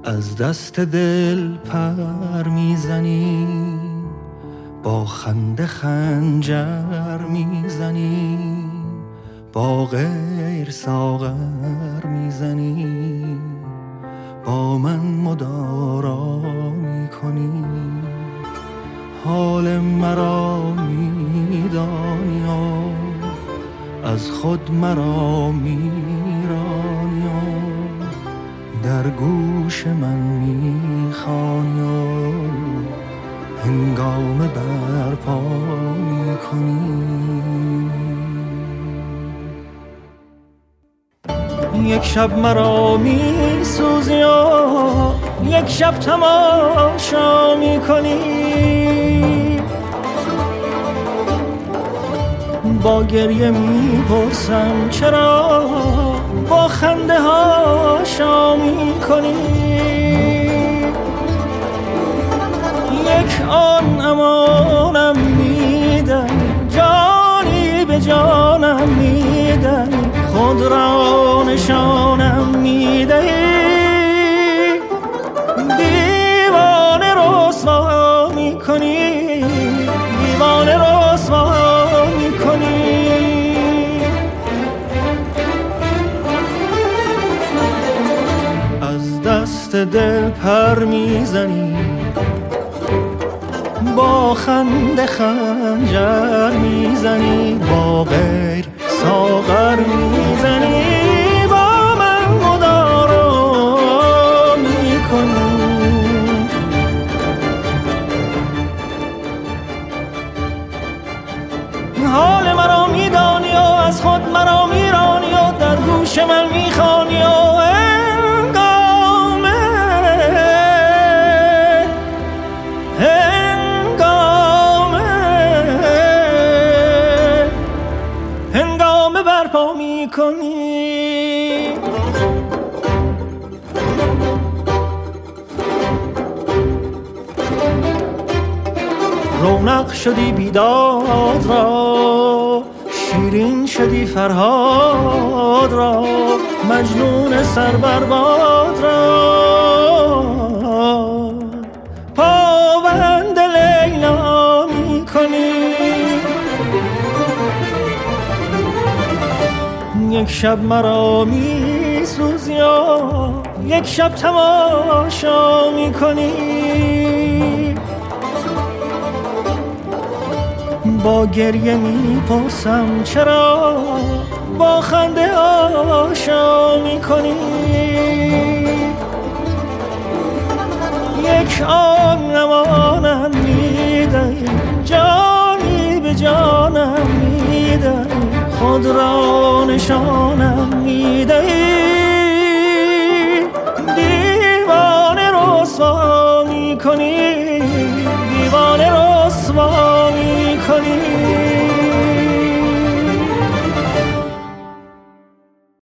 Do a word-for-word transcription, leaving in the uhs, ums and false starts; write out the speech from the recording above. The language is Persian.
از دست دل پر میزنی، با خنده خنجر میزنی، با غیر ساغر میزنی، با من مدارا میکنی. حال مرا میدانی و از خود مرا میرانی و در گوش من میخوانی و هنگام برپا میکنی. یک شب مرا میسوزی و یک شب تماشا میکنی، با گریه میپرسم چرا با خنده ها شا میکنی. یک آن امانم میدنی، جانی به جانم میدنی، خود را نشانم میدهی. دیوانه رسوا میکنی، دیوانه رسوا میکنی. از دست دل پر میزنی، با خنده خنجر میزنی، با غیر ساغر میزنی، با من مدارا میکنی. حال مرا میدانی و از خود مرا میرانی و در گوش من میخوانی و برپا میکنی. رونق شدی بیداد را، شیرین شدی فرهاد را، مجنون سر برباد را پابند لیلا میکنی. یک شب مرا میسوزی و یک شب تماشا میکنی، با گریه میپرسم چرا با خنده آشا میکنی. یک آن امانم میدهی، جانی به جانم میدهی، خود را نشانم میدهی. دیوانه رسوا میکنی،